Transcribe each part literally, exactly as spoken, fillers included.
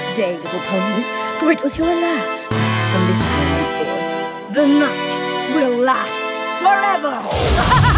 day, little ponies, for it was your last from this moment forth. The night will last forever!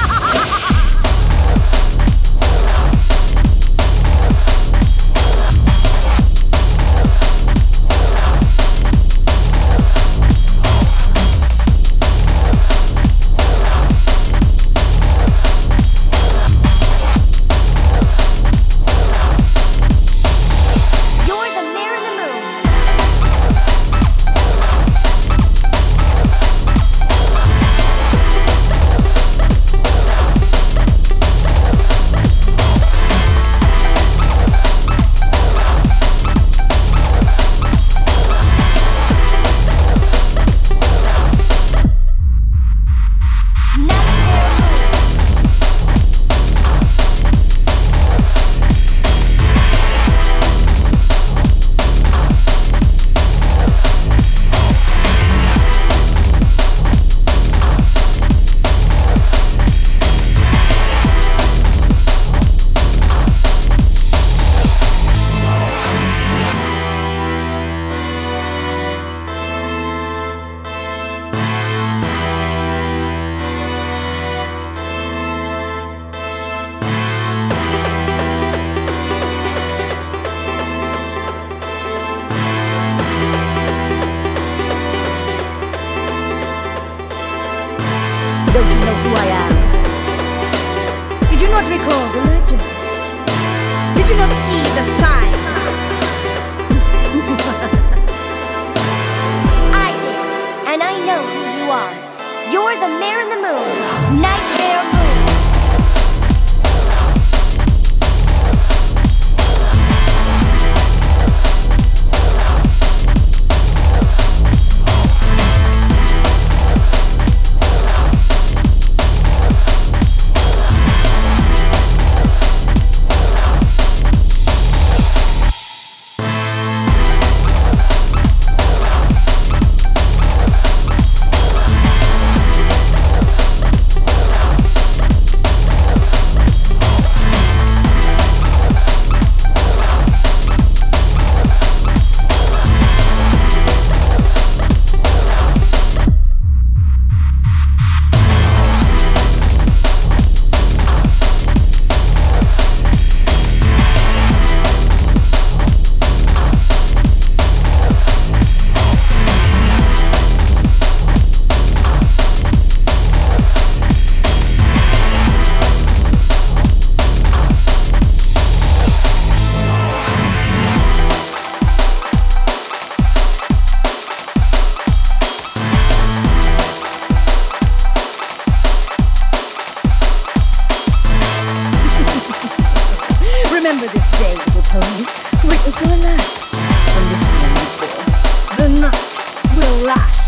Don't you know who I am? Did you not recall the legend? Did you not see the sign? I did, and I know who you are. You're the Mare in the Moon, Nightmare Moon. Remember this day, little ponies, for it was your last from this moment forth. The night will last